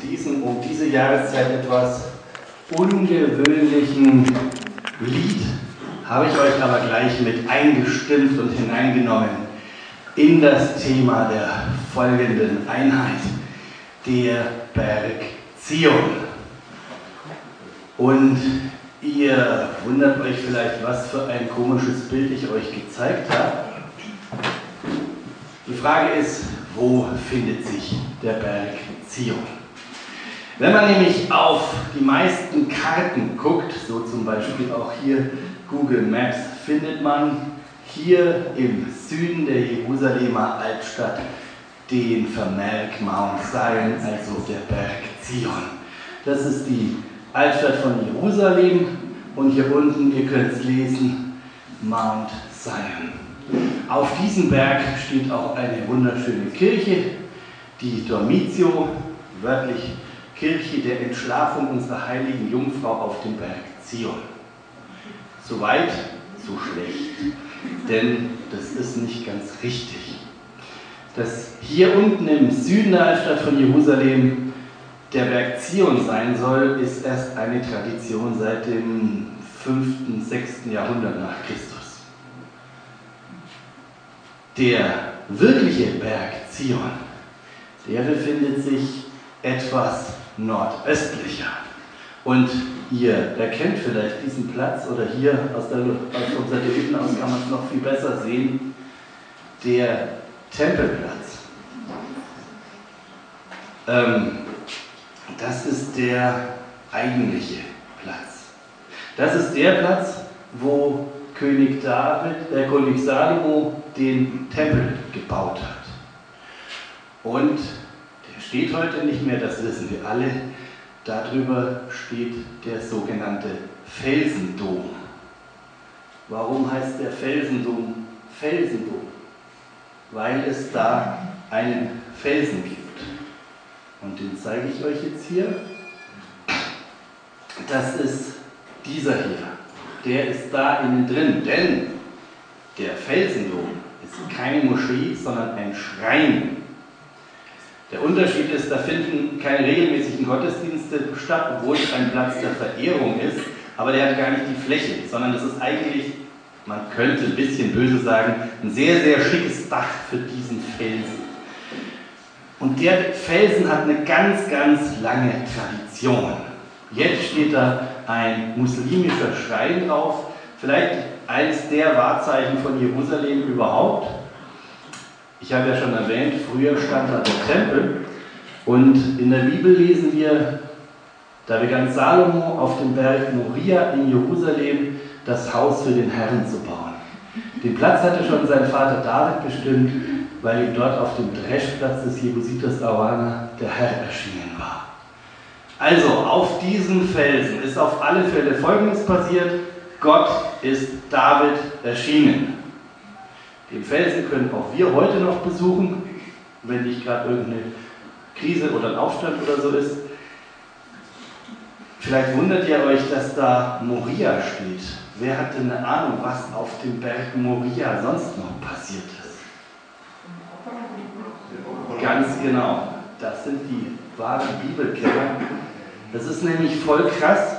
diesem um diese Jahreszeit etwas ungewöhnlichen Lied habe ich euch aber gleich mit eingestimmt und hineingenommen in das Thema der folgenden Einheit, der Berg Zion. Und ihr wundert euch vielleicht, was für ein komisches Bild ich euch gezeigt habe. Die Frage ist, wo findet sich der Berg Zion? Wenn man nämlich auf die meisten Karten guckt, so zum Beispiel auch hier Google Maps, findet man hier im Süden der Jerusalemer Altstadt den Vermerk Mount Zion, also der Berg Zion. Das ist die Altstadt von Jerusalem und hier unten, ihr könnt es lesen, Mount Zion. Auf diesem Berg steht auch eine wunderschöne Kirche, die Dormitio, wörtlich Kirche der Entschlafung unserer heiligen Jungfrau auf dem Berg Zion. So weit, so schlecht, denn das ist nicht ganz richtig. Dass hier unten im Süden der Altstadt von Jerusalem der Berg Zion sein soll, ist erst eine Tradition seit dem 5., 6. Jahrhundert nach Christus. Der wirkliche Berg Zion, der befindet sich etwas nordöstlicher. Und ihr erkennt vielleicht diesen Platz, oder hier aus unserer Dritten aus kann man es noch viel besser sehen, der Tempelplatz. Das ist der eigentliche Platz. Das ist der Platz, wo König Salomo den Tempel gebaut hat. Und der steht heute nicht mehr, das wissen wir alle. Darüber steht der sogenannte Felsendom. Warum heißt der Felsendom Felsendom? Weil es da einen Felsen gibt. Und den zeige ich euch jetzt hier. Das ist dieser hier. Der ist da innen drin, denn der Felsendom ist keine Moschee, sondern ein Schrein. Der Unterschied ist, da finden keine regelmäßigen Gottesdienste statt, obwohl es ein Platz der Verehrung ist, aber der hat gar nicht die Fläche, sondern das ist eigentlich, man könnte ein bisschen böse sagen, ein sehr, sehr schickes Dach für diesen Felsen. Und der Felsen hat eine ganz, ganz lange Tradition. Jetzt steht da ein muslimischer Schrein drauf, vielleicht eines der Wahrzeichen von Jerusalem überhaupt. Ich habe ja schon erwähnt, früher stand da der Tempel und in der Bibel lesen wir, da begann Salomo auf dem Berg Moria in Jerusalem das Haus für den Herrn zu bauen. Den Platz hatte schon sein Vater David bestimmt, weil ihm dort auf dem Dreschplatz des Jebusiters Araunah der Herr erschienen war. Also auf diesem Felsen ist auf alle Fälle Folgendes passiert: Gott ist David erschienen. Den Felsen können auch wir heute noch besuchen, wenn nicht gerade irgendeine Krise oder ein Aufstand oder so ist. Vielleicht wundert ihr euch, dass da Moria steht. Wer hat denn eine Ahnung, was auf dem Berg Moria sonst noch passiert ist? Ganz genau, das sind die wahren Bibelkenner. Das ist nämlich voll krass.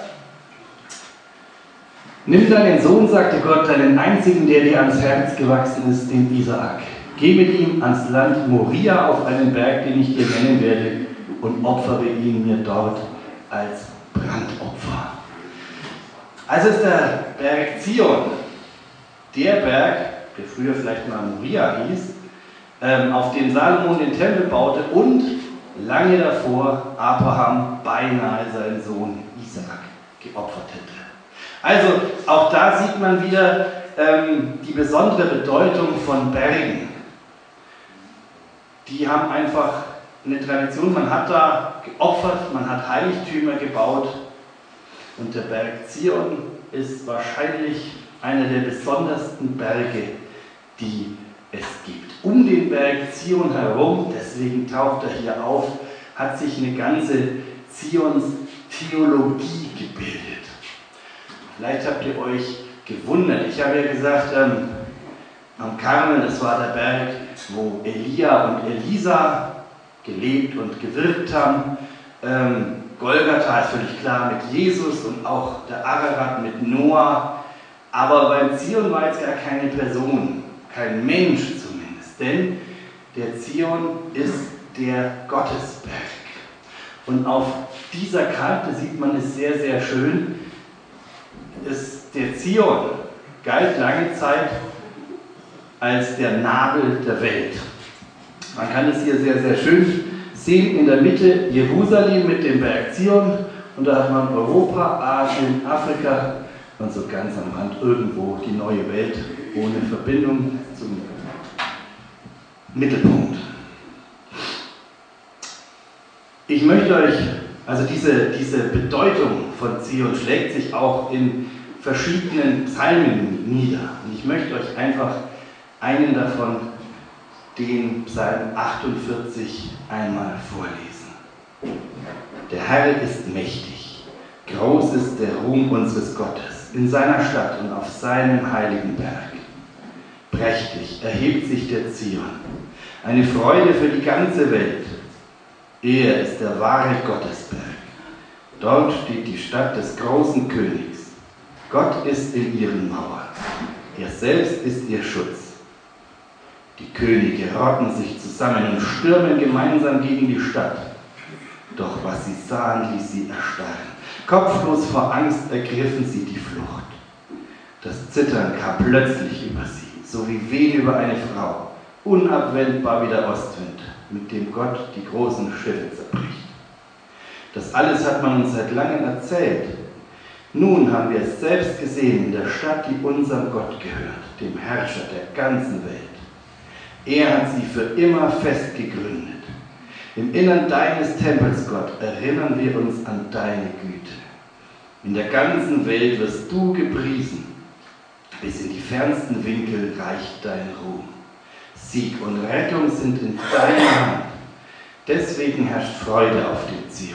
Nimm deinen Sohn, sagte Gott, deinen einzigen, der dir ans Herz gewachsen ist, den Isaak. Geh mit ihm ans Land Moria auf einen Berg, den ich dir nennen werde, und opfere ihn mir dort als Brandopfer. Also ist der Berg Zion, der Berg, der früher vielleicht mal Moria hieß, auf dem Salomo den Tempel baute und lange davor Abraham beinahe seinen Sohn Isaak geopfert hätte. Also auch da sieht man wieder die besondere Bedeutung von Bergen. Die haben einfach eine Tradition, man hat da geopfert, man hat Heiligtümer gebaut und der Berg Zion ist wahrscheinlich einer der besondersten Berge, die es gibt. Um den Berg Zion herum, deswegen taucht er hier auf, hat sich eine ganze Zions-Theologie gebildet. Vielleicht habt ihr euch gewundert. Ich habe ja gesagt, am Karmel, das war der Berg, wo Elia und Elisa gelebt und gewirkt haben. Golgatha ist völlig klar mit Jesus und auch der Ararat mit Noah. Aber beim Zion war jetzt gar keine Person, kein Mensch zumindest, denn der Zion ist der Gottesberg. Und auf dieser Karte sieht man es sehr, sehr schön. Der Zion galt lange Zeit als der Nabel der Welt. Man kann es hier sehr, sehr schön sehen. In der Mitte Jerusalem mit dem Berg Zion und da hat man Europa, Asien, Afrika und so ganz am Rand irgendwo die neue Welt ohne Verbindung zum Mittelpunkt. Ich möchte euch, also diese Bedeutung von Zion schlägt sich auch in verschiedenen Psalmen nieder. Und ich möchte euch einfach einen davon, den Psalm 48, einmal vorlesen. Der Herr ist mächtig, groß ist der Ruhm unseres Gottes in seiner Stadt und auf seinem heiligen Berg. Prächtig erhebt sich der Zion, eine Freude für die ganze Welt. Er ist der wahre Gottesberg. Dort steht die Stadt des großen Königs. Gott ist in ihren Mauern. Er selbst ist ihr Schutz. Die Könige rotten sich zusammen und stürmen gemeinsam gegen die Stadt. Doch was sie sahen, ließ sie erstarren. Kopflos vor Angst ergriffen sie die Flucht. Das Zittern kam plötzlich über sie, so wie Wehen über eine Frau, unabwendbar wie der Ostwind, mit dem Gott die großen Schiffe zerbricht. Das alles hat man uns seit langem erzählt. Nun haben wir es selbst gesehen in der Stadt, die unserem Gott gehört, dem Herrscher der ganzen Welt. Er hat sie für immer fest gegründet. Im Innern deines Tempels, Gott, erinnern wir uns an deine Güte. In der ganzen Welt wirst du gepriesen. Bis in die fernsten Winkel reicht dein Ruhm. Sieg und Rettung sind in deiner Hand. Deswegen herrscht Freude auf dem Zion.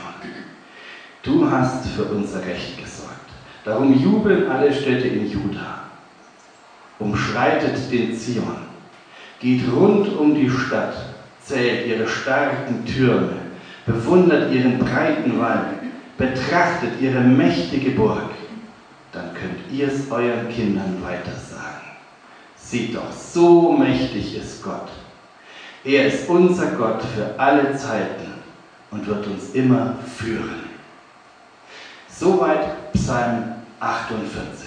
Du hast für unser Recht gesorgt. Darum jubeln alle Städte in Juda. Umschreitet den Zion. Geht rund um die Stadt, zählt ihre starken Türme, bewundert ihren breiten Wall, betrachtet ihre mächtige Burg. Dann könnt ihr es euren Kindern weitersagen. Seht doch, so mächtig ist Gott. Er ist unser Gott für alle Zeiten und wird uns immer führen. Soweit Psalm 48.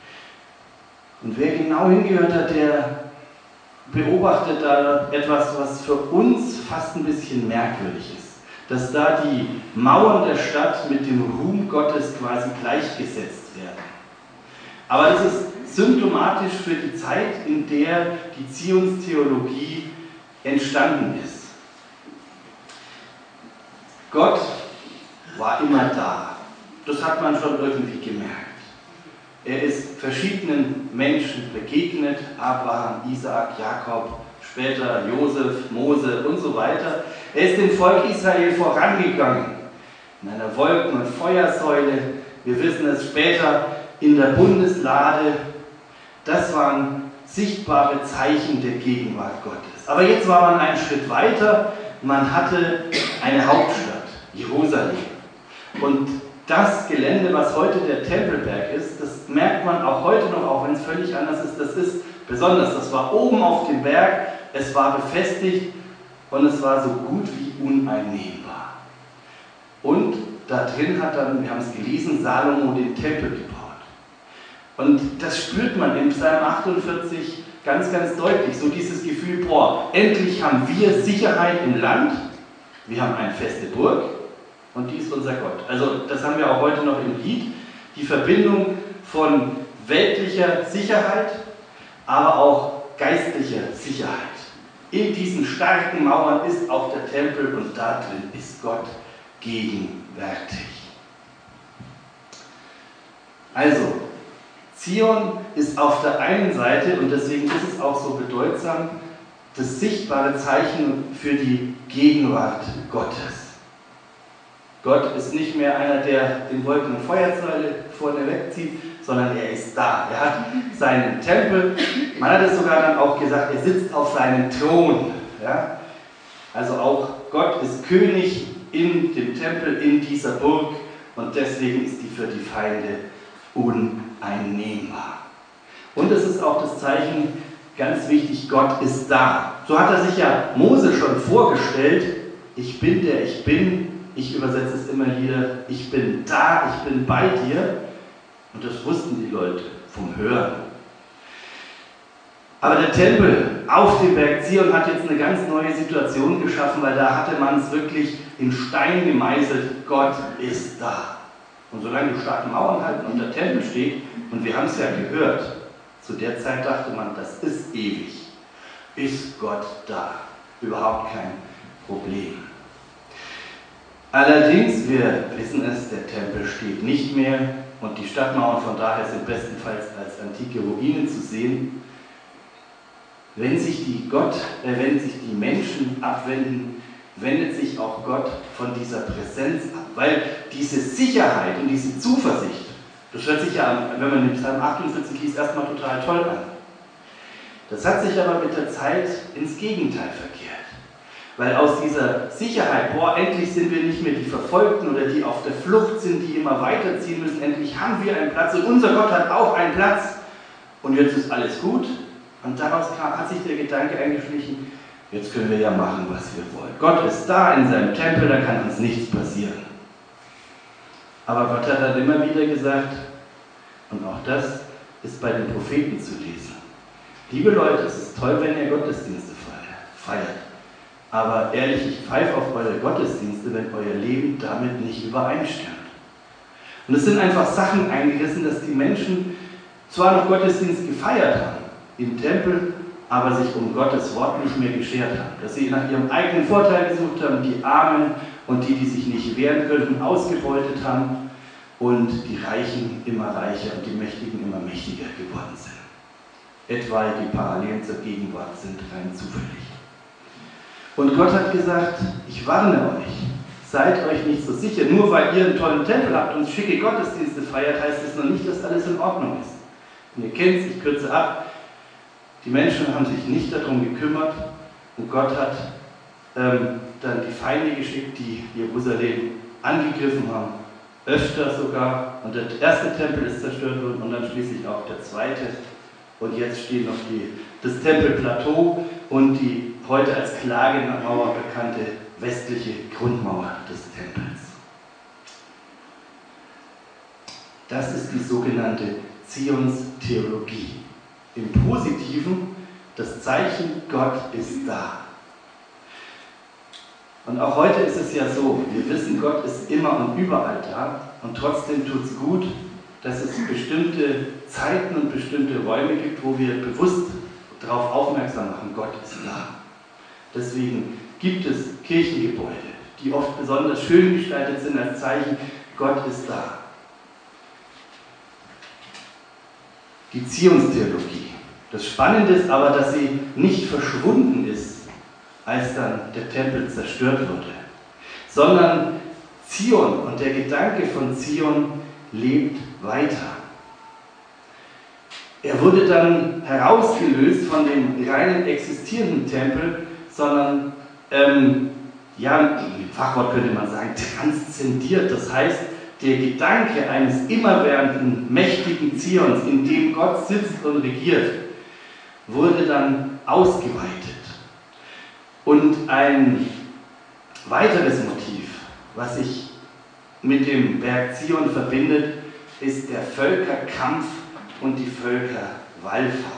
Und wer genau hingehört hat, der beobachtet da etwas, was für uns fast ein bisschen merkwürdig ist. Dass da die Mauern der Stadt mit dem Ruhm Gottes quasi gleichgesetzt werden. Aber das ist symptomatisch für die Zeit, in der die Zionstheologie entstanden ist. Gott war immer da. Das hat man schon irgendwie gemerkt. Er ist verschiedenen Menschen begegnet, Abraham, Isaak, Jakob, später Josef, Mose und so weiter. Er ist dem Volk Israel vorangegangen, in einer Wolken- und Feuersäule. Wir wissen es später in der Bundeslade. Das waren sichtbare Zeichen der Gegenwart Gottes. Aber jetzt war man einen Schritt weiter. Man hatte eine Hauptstadt, Jerusalem. Und das Gelände, was heute der Tempelberg ist, das merkt man auch heute noch, auch wenn es völlig anders ist. Das ist besonders. Das war oben auf dem Berg, es war befestigt und es war so gut wie uneinnehmbar. Und da drin hat dann, wir haben es gelesen, Salomo den Tempel gebaut. Und das spürt man im Psalm 48 ganz, ganz deutlich. So dieses Gefühl, boah, endlich haben wir Sicherheit im Land, wir haben eine feste Burg. Und die ist unser Gott. Also das haben wir auch heute noch im Lied. Die Verbindung von weltlicher Sicherheit, aber auch geistlicher Sicherheit. In diesen starken Mauern ist auch der Tempel und da drin ist Gott gegenwärtig. Also, Zion ist auf der einen Seite, und deswegen ist es auch so bedeutsam, das sichtbare Zeichen für die Gegenwart Gottes. Gott ist nicht mehr einer, der den Wolken- und Feuersäule vorne wegzieht, sondern er ist da. Er hat seinen Tempel. Man hat es sogar dann auch gesagt, er sitzt auf seinem Thron. Ja? Also auch Gott ist König in dem Tempel, in dieser Burg, und deswegen ist die für die Feinde uneinnehmbar. Und es ist auch das Zeichen, ganz wichtig, Gott ist da. So hat er sich ja Mose schon vorgestellt: Ich bin der ich bin. Ich übersetze es immer wieder: Ich bin da, ich bin bei dir. Und das wussten die Leute vom Hören. Aber der Tempel auf dem Berg Zion hat jetzt eine ganz neue Situation geschaffen, weil da hatte man es wirklich in Stein gemeißelt: Gott ist da. Und solange die starken Mauern halten und der Tempel steht, und wir haben es ja gehört, zu der Zeit dachte man, das ist ewig, ist Gott da. Überhaupt kein Problem. Allerdings, wir wissen es, der Tempel steht nicht mehr und die Stadtmauern von daher sind bestenfalls als antike Ruinen zu sehen. Wenn sich die Menschen abwenden, wendet sich auch Gott von dieser Präsenz ab, weil diese Sicherheit und diese Zuversicht, das hört sich ja, wenn man den Psalm 48 liest, erstmal total toll an. Das hat sich aber mit der Zeit ins Gegenteil verkehrt. Weil aus dieser Sicherheit, endlich sind wir nicht mehr die Verfolgten oder die auf der Flucht sind, die immer weiterziehen müssen, endlich haben wir einen Platz und unser Gott hat auch einen Platz und jetzt ist alles gut. Und daraus hat sich der Gedanke eingeschlichen: Jetzt können wir ja machen, was wir wollen. Gott ist da in seinem Tempel, da kann uns nichts passieren. Aber Gott hat dann immer wieder gesagt, und auch das ist bei den Propheten zu lesen: Liebe Leute, es ist toll, wenn ihr Gottesdienste feiert. Aber ehrlich, ich pfeife auf eure Gottesdienste, wenn euer Leben damit nicht übereinstimmt. Und es sind einfach Sachen eingerissen, dass die Menschen zwar noch Gottesdienst gefeiert haben im Tempel, aber sich um Gottes Wort nicht mehr geschert haben. Dass sie nach ihrem eigenen Vorteil gesucht haben, die Armen und die sich nicht wehren könnten, ausgebeutet haben und die Reichen immer reicher und die Mächtigen immer mächtiger geworden sind. Etwaige Parallelen zur Gegenwart sind rein zufällig. Und Gott hat gesagt: Ich warne euch, seid euch nicht so sicher, nur weil ihr einen tollen Tempel habt und schicke Gottesdienste feiert, heißt es noch nicht, dass alles in Ordnung ist. Und ihr kennt es, ich kürze ab, die Menschen haben sich nicht darum gekümmert und Gott hat dann die Feinde geschickt, die Jerusalem angegriffen haben, öfter sogar. Und der erste Tempel ist zerstört worden und dann schließlich auch der zweite. Und jetzt stehen noch das Tempelplateau und die heute als Klagemauer bekannte westliche Grundmauer des Tempels. Das ist die sogenannte Zionstheologie. Im Positiven das Zeichen: Gott ist da. Und auch heute ist es ja so, wir wissen, Gott ist immer und überall da und trotzdem tut es gut, dass es bestimmte Zeiten und bestimmte Räume gibt, wo wir bewusst darauf aufmerksam machen: Gott ist da. Deswegen gibt es Kirchengebäude, die oft besonders schön gestaltet sind als Zeichen: Gott ist da. Die Zionstheologie. Das Spannende ist aber, dass sie nicht verschwunden ist, als dann der Tempel zerstört wurde, sondern Zion und der Gedanke von Zion lebt weiter. Er wurde dann herausgelöst von dem reinen existierenden Tempel, sondern, im Fachwort könnte man sagen, transzendiert. Das heißt, der Gedanke eines immerwährenden, mächtigen Zions, in dem Gott sitzt und regiert, wurde dann ausgeweitet. Und ein weiteres Motiv, was sich mit dem Berg Zion verbindet, ist der Völkerkampf und die Völkerwallfahrt.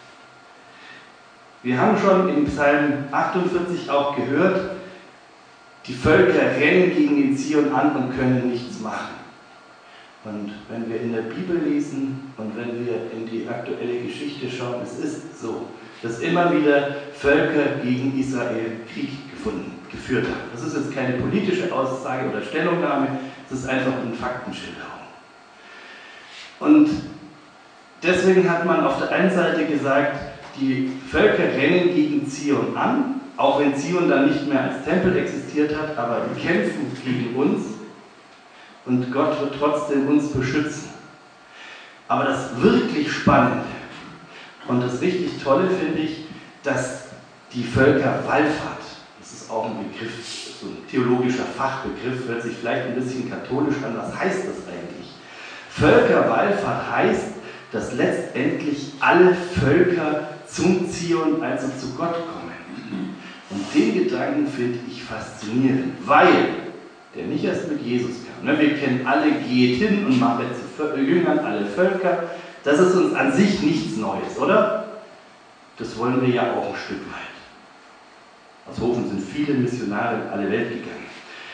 Wir haben schon im Psalm 48 auch gehört, die Völker rennen gegen den Zion an und können nichts machen. Und wenn wir in der Bibel lesen und wenn wir in die aktuelle Geschichte schauen, es ist so, dass immer wieder Völker gegen Israel Krieg geführt haben. Das ist jetzt keine politische Aussage oder Stellungnahme, es ist einfach eine Faktenschilderung. Und deswegen hat man auf der einen Seite gesagt, die Völker rennen gegen Zion an, auch wenn Zion dann nicht mehr als Tempel existiert hat, aber die kämpfen gegen uns und Gott wird trotzdem uns beschützen. Aber das wirklich Spannende und das richtig Tolle finde ich, dass die Völkerwallfahrt, das ist auch ein Begriff, so ein theologischer Fachbegriff, hört sich vielleicht ein bisschen katholisch an. Was heißt das eigentlich? Völkerwallfahrt heißt, dass letztendlich alle Völker zum Zion, also zu Gott kommen. Und den Gedanken finde ich faszinierend, weil der nicht erst mit Jesus kam. Wir kennen alle, geht hin und macht zu Jüngern alle Völker. Das ist uns an sich nichts Neues, oder? Das wollen wir ja auch ein Stück weit. Aus Hofen sind viele Missionare in alle Welt gegangen.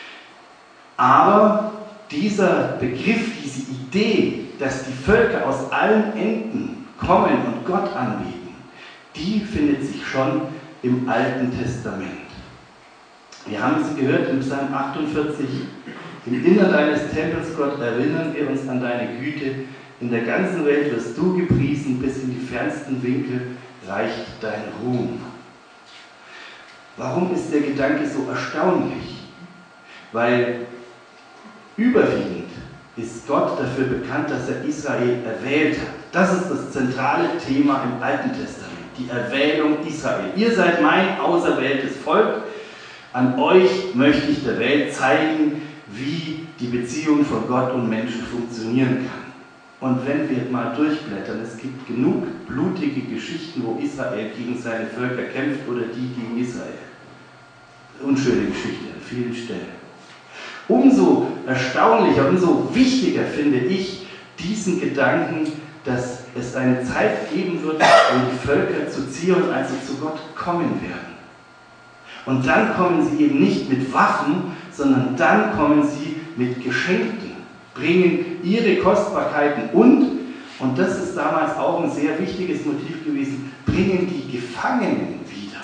Aber dieser Begriff, diese Idee, dass die Völker aus allen Enden kommen und Gott anbeten, die findet sich schon im Alten Testament. Wir haben es gehört im Psalm 48, im Innern deines Tempels, Gott, erinnern wir uns an deine Güte. In der ganzen Welt wirst du gepriesen, bis in die fernsten Winkel reicht dein Ruhm. Warum ist der Gedanke so erstaunlich? Weil überwiegend ist Gott dafür bekannt, dass er Israel erwählt hat. Das ist das zentrale Thema im Alten Testament, die Erwählung Israel. Ihr seid mein auserwähltes Volk. An euch möchte ich der Welt zeigen, wie die Beziehung von Gott und Menschen funktionieren kann. Und wenn wir mal durchblättern, es gibt genug blutige Geschichten, wo Israel gegen seine Völker kämpft oder die gegen Israel. Unschöne Geschichte an vielen Stellen. Umso erstaunlicher, umso wichtiger finde ich diesen Gedanken, dass es eine Zeit geben wird, wo die Völker zu Zion, also zu Gott, kommen werden. Und dann kommen sie eben nicht mit Waffen, sondern dann kommen sie mit Geschenken, bringen ihre Kostbarkeiten und das ist damals auch ein sehr wichtiges Motiv gewesen, bringen die Gefangenen wieder.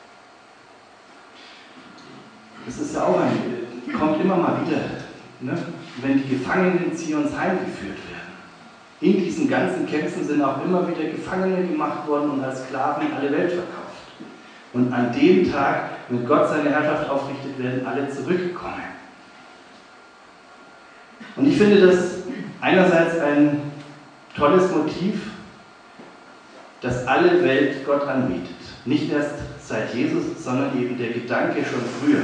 Das ist ja auch kommt immer mal wieder, ne? Wenn die Gefangenen Zions heimgeführt werden. In diesen ganzen Kämpfen sind auch immer wieder Gefangene gemacht worden und als Sklaven in alle Welt verkauft. Und an dem Tag, wenn Gott seine Herrschaft aufrichtet, werden alle zurückkommen. Und ich finde das einerseits ein tolles Motiv, dass alle Welt Gott anbietet. Nicht erst seit Jesus, sondern eben der Gedanke schon früher.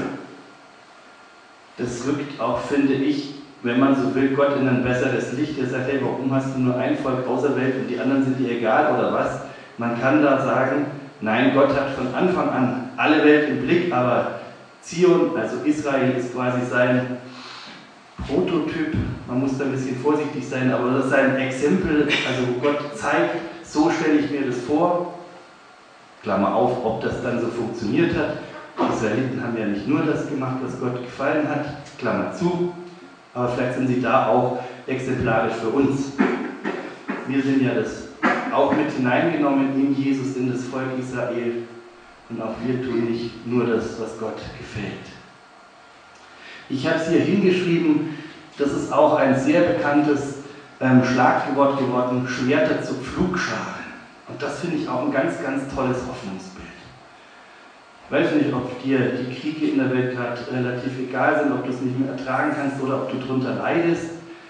Das rückt auch, finde ich, wenn man so will, Gott in ein besseres Licht. Er sagt, hey, warum hast du nur ein Volk auserwählt und die anderen sind dir egal oder was? Man kann da sagen, nein, Gott hat von Anfang an alle Welt im Blick, aber Zion, also Israel, ist quasi sein Prototyp. Man muss da ein bisschen vorsichtig sein, aber das ist ein Exempel, also wo Gott zeigt, so stelle ich mir das vor. Klammer auf, ob das dann so funktioniert hat. Die Israeliten haben ja nicht nur das gemacht, was Gott gefallen hat, Klammer zu, aber vielleicht sind sie da auch exemplarisch für uns. Wir sind ja das auch mit hineingenommen in Jesus, in das Volk Israel, und auch wir tun nicht nur das, was Gott gefällt. Ich habe es hier hingeschrieben, das ist auch ein sehr bekanntes Schlagwort geworden, Schwerter zu Pflugscharen. Und das finde ich auch ein ganz, ganz tolles Hoffnungsbild. Ich weiß nicht, ob dir die Kriege in der Welt gerade relativ egal sind, ob du es nicht mehr ertragen kannst oder ob du darunter leidest.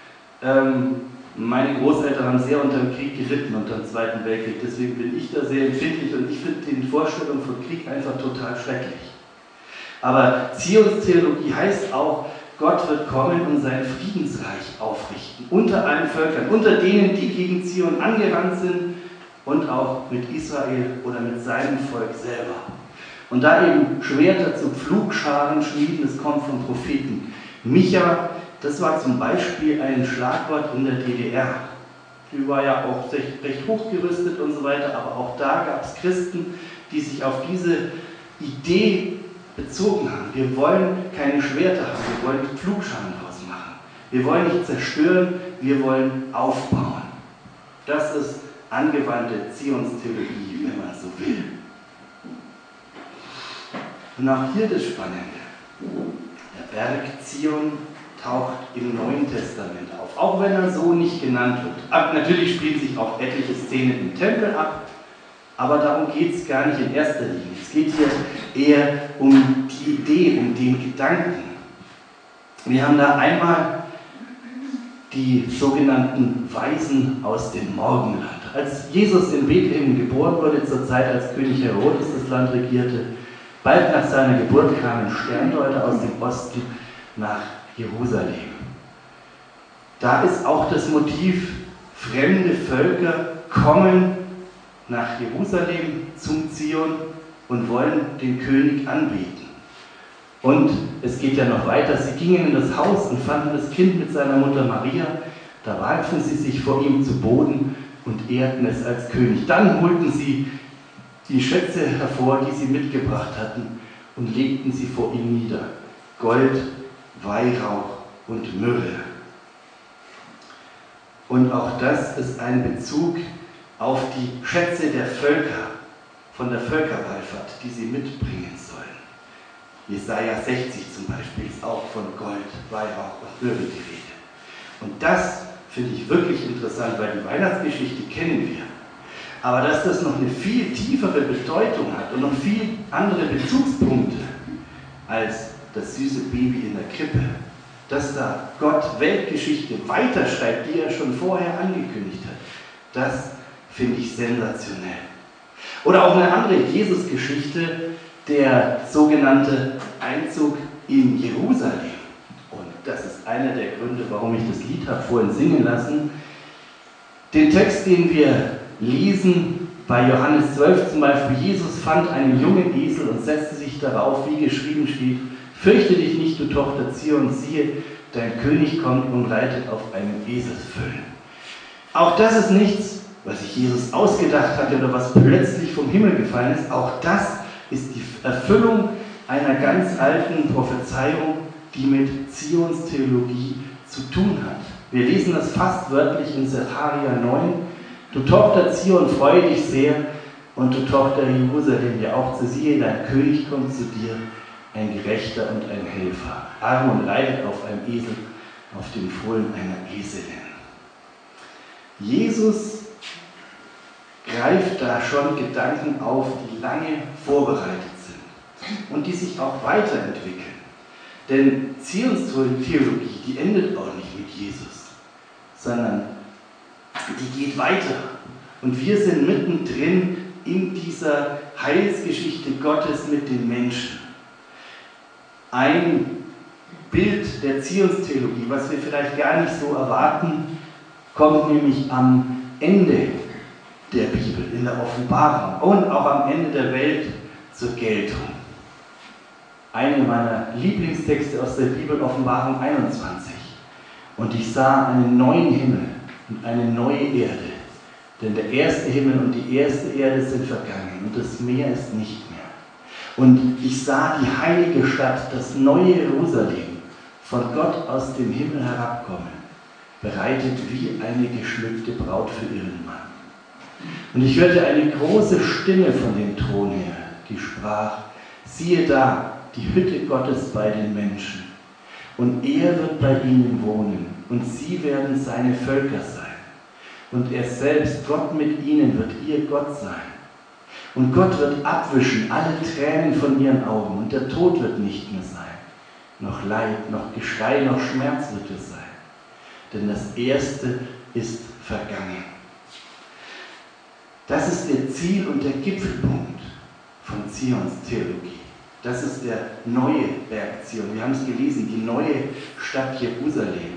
Meine Großeltern haben sehr unter dem Krieg gelitten, unter dem Zweiten Weltkrieg. Deswegen bin ich da sehr empfindlich und ich finde die Vorstellung von Krieg einfach total schrecklich. Aber Zionstheologie heißt auch, Gott wird kommen und sein Friedensreich aufrichten. Unter allen Völkern, unter denen, die gegen Zion angerannt sind und auch mit Israel oder mit seinem Volk selber. Und da eben Schwerter zu Pflugscharen schmieden, das kommt vom Propheten Micha. Das war zum Beispiel ein Schlagwort in der DDR. Die war ja auch recht hochgerüstet und so weiter, aber auch da gab es Christen, die sich auf diese Idee bezogen haben. Wir wollen keine Schwerter haben, wir wollen Pflugscharen draus machen. Wir wollen nicht zerstören, wir wollen aufbauen. Das ist angewandte Zionstheologie, wenn man so will. Und auch hier das Spannende. Der Berg Zion taucht im Neuen Testament auf, auch wenn er so nicht genannt wird. Natürlich spielen sich auch etliche Szenen im Tempel ab, aber darum geht es gar nicht in erster Linie. Es geht hier eher um die Idee, um den Gedanken. Wir haben da einmal die sogenannten Weisen aus dem Morgenland. Als Jesus in Bethlehem geboren wurde, zur Zeit, als König Herodes das Land regierte, Bald nach seiner Geburt kamen Sterndeuter aus dem Osten nach Jerusalem. Da ist auch das Motiv, fremde Völker kommen nach Jerusalem zum Zion und wollen den König anbeten. Und es geht ja noch weiter, sie gingen in das Haus und fanden das Kind mit seiner Mutter Maria, da warfen sie sich vor ihm zu Boden und ehrten es als König. Dann holten sie die Schätze hervor, die sie mitgebracht hatten, und legten sie vor ihm nieder. Gold, Weihrauch und Myrrhe. Und auch das ist ein Bezug auf die Schätze der Völker, von der Völkerwallfahrt, die sie mitbringen sollen. Jesaja 60 zum Beispiel ist auch von Gold, Weihrauch und Myrrhe die Rede. Und das finde ich wirklich interessant, weil die Weihnachtsgeschichte kennen wir. Aber dass das noch eine viel tiefere Bedeutung hat und noch viel andere Bezugspunkte als das süße Baby in der Krippe, dass da Gott Weltgeschichte weiterschreibt, die er schon vorher angekündigt hat, das finde ich sensationell. Oder auch eine andere Jesus-Geschichte, der sogenannte Einzug in Jerusalem. Und das ist einer der Gründe, warum ich das Lied habe vorhin singen lassen. Den Text, den wir lesen bei Johannes 12 zum Beispiel: Jesus fand einen jungen Esel und setzte sich darauf, wie geschrieben steht: Fürchte dich nicht, du Tochter Zion, siehe, dein König kommt und reitet auf einem Eselsfüllen. Auch das ist nichts, was sich Jesus ausgedacht hatte oder was plötzlich vom Himmel gefallen ist. Auch das ist die Erfüllung einer ganz alten Prophezeiung, die mit Zions Theologie zu tun hat. Wir lesen das fast wörtlich in Sacharja 9. Du Tochter Zion, freue dich sehr, und du Tochter Jerusalem, ja auch zu siehe, dein König kommt zu dir, ein Gerechter und ein Helfer, arm und reitet auf einem Esel, auf dem Fohlen einer Eselin. Jesus greift da schon Gedanken auf, die lange vorbereitet sind und die sich auch weiterentwickeln. Denn Zions Theologie, die endet auch nicht mit Jesus, sondern die geht weiter. Und wir sind mittendrin in dieser Heilsgeschichte Gottes mit den Menschen. Ein Bild der Zionstheologie, was wir vielleicht gar nicht so erwarten, kommt nämlich am Ende der Bibel, in der Offenbarung und auch am Ende der Welt zur Geltung. Einer meiner Lieblingstexte aus der Bibel, Offenbarung 21. Und ich sah einen neuen Himmel und eine neue Erde, denn der erste Himmel und die erste Erde sind vergangen und das Meer ist nicht mehr. Und ich sah die heilige Stadt, das neue Jerusalem, von Gott aus dem Himmel herabkommen, bereitet wie eine geschmückte Braut für ihren Mann. Und ich hörte eine große Stimme von dem Thron her, die sprach: Siehe da, die Hütte Gottes bei den Menschen. Und er wird bei ihnen wohnen, und sie werden seine Völker sein. Und er selbst, Gott mit ihnen, wird ihr Gott sein. Und Gott wird abwischen alle Tränen von ihren Augen, und der Tod wird nicht mehr sein. Noch Leid, noch Geschrei, noch Schmerz wird es sein. Denn das Erste ist vergangen. Das ist der Ziel- und der Gipfelpunkt von Zions Theologie. Das ist der neue Berg Zion. Wir haben es gelesen, die neue Stadt Jerusalem.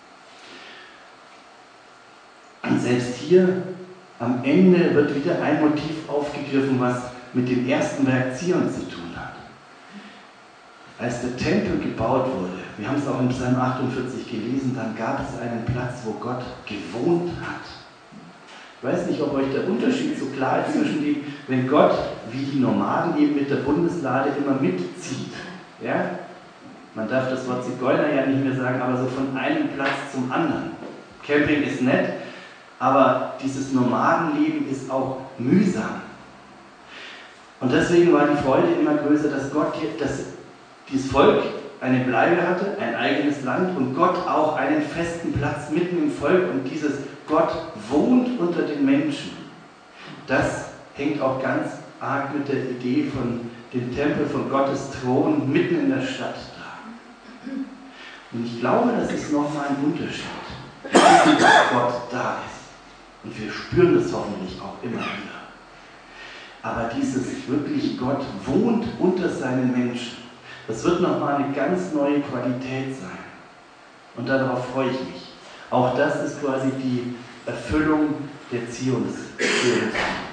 Und selbst hier am Ende wird wieder ein Motiv aufgegriffen, was mit dem ersten Berg Zion zu tun hat. Als der Tempel gebaut wurde, wir haben es auch in Psalm 48 gelesen, dann gab es einen Platz, wo Gott gewohnt hat. Ich weiß nicht, ob euch der Unterschied so klar ist zwischen dem, wenn Gott, wie die Nomaden eben mit der Bundeslade immer mitzieht. Ja? Man darf das Wort Zigeuner ja nicht mehr sagen, aber so von einem Platz zum anderen. Camping ist nett, aber dieses Nomadenleben ist auch mühsam. Und deswegen war die Freude immer größer, dass dieses Volk eine Bleibe hatte, ein eigenes Land und Gott auch einen festen Platz mitten im Volk, und dieses Gott wohnt unter den Menschen. Das hängt auch ganz arg mit der Idee von dem Tempel, von Gottes Thron mitten in der Stadt da. Und ich glaube, das ist nochmal ein Unterschied, dass Gott da ist. Und wir spüren das hoffentlich auch immer wieder. Aber dieses wirklich, Gott wohnt unter seinen Menschen, das wird nochmal eine ganz neue Qualität sein. Und darauf freue ich mich. Auch das ist quasi die Erfüllung der Zionstheologie.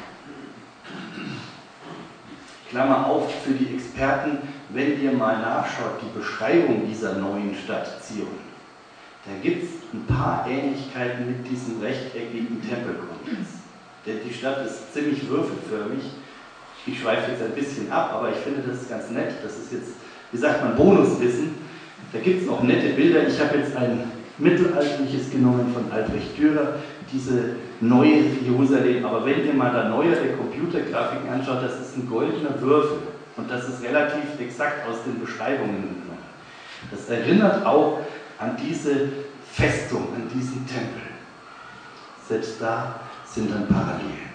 Klammer auf für die Experten, wenn ihr mal nachschaut, die Beschreibung dieser neuen Stadt Zion, da gibt es ein paar Ähnlichkeiten mit diesem rechteckigen Tempelkomplex. Denn die Stadt ist ziemlich würfelförmig. Ich schweife jetzt ein bisschen ab, aber ich finde das ganz nett. Das ist jetzt, wie sagt man, Bonuswissen. Da gibt es noch nette Bilder. Ich habe jetzt ein mittelalterliches genommen von Albrecht Dürer, diese neue Jerusalem. Aber wenn ihr mal da neuere Computergrafiken anschaut, das ist ein goldener Würfel. Und das ist relativ exakt aus den Beschreibungen genommen. Das erinnert auch an diese Festung, an diesen Tempel. Selbst da sind dann Parallelen.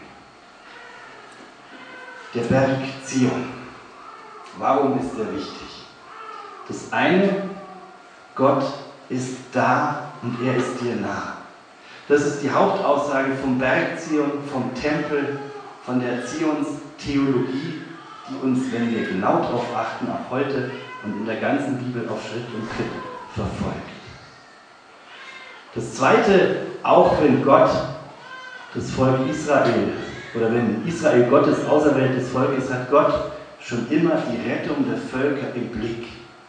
Der Berg Zion. Warum ist er wichtig? Das eine, Gott ist da und er ist dir nah. Das ist die Hauptaussage vom Berg Zion, vom Tempel, von der Zionstheologie, die uns, wenn wir genau darauf achten, auch heute und in der ganzen Bibel auf Schritt und Tritt verfolgt. Das zweite, auch wenn Gott das Volk Israel, oder wenn Israel Gottes auserwähltes Volk ist, hat Gott schon immer die Rettung der Völker im Blick.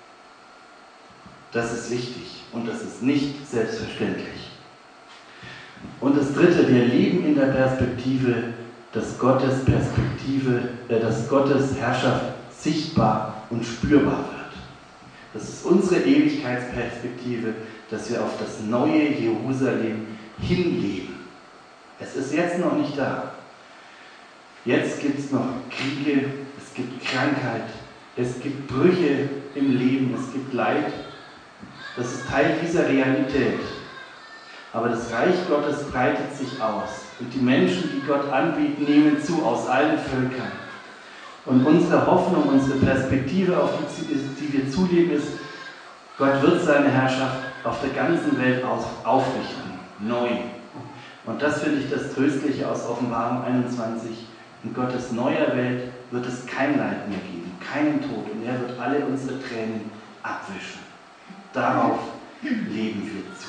Das ist wichtig und das ist nicht selbstverständlich. Und das dritte, wir leben in der Perspektive, dass Gottes Herrschaft sichtbar und spürbar wird. Das ist unsere Ewigkeitsperspektive, dass wir auf das neue Jerusalem hinleben. Es ist jetzt noch nicht da. Jetzt gibt es noch Kriege, es gibt Krankheit, es gibt Brüche im Leben, es gibt Leid. Das ist Teil dieser Realität. Aber das Reich Gottes breitet sich aus. Und die Menschen, die Gott anbietet, nehmen zu aus allen Völkern. Und unsere Hoffnung, unsere Perspektive, auf die wir zuleben, ist, Gott wird seine Herrschaft auf der ganzen Welt aufrichten, neu. Und das finde ich das Tröstliche aus Offenbarung 21. In Gottes neuer Welt wird es kein Leid mehr geben, keinen Tod. Und er wird alle unsere Tränen abwischen. Darauf leben wir zu.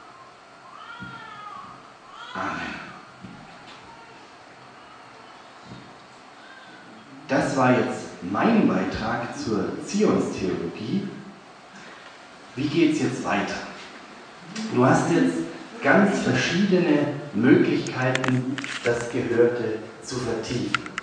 Amen. Das war jetzt mein Beitrag zur Zionstheologie. Wie geht es jetzt weiter? Du hast jetzt ganz verschiedene Möglichkeiten, das Gehörte zu vertiefen.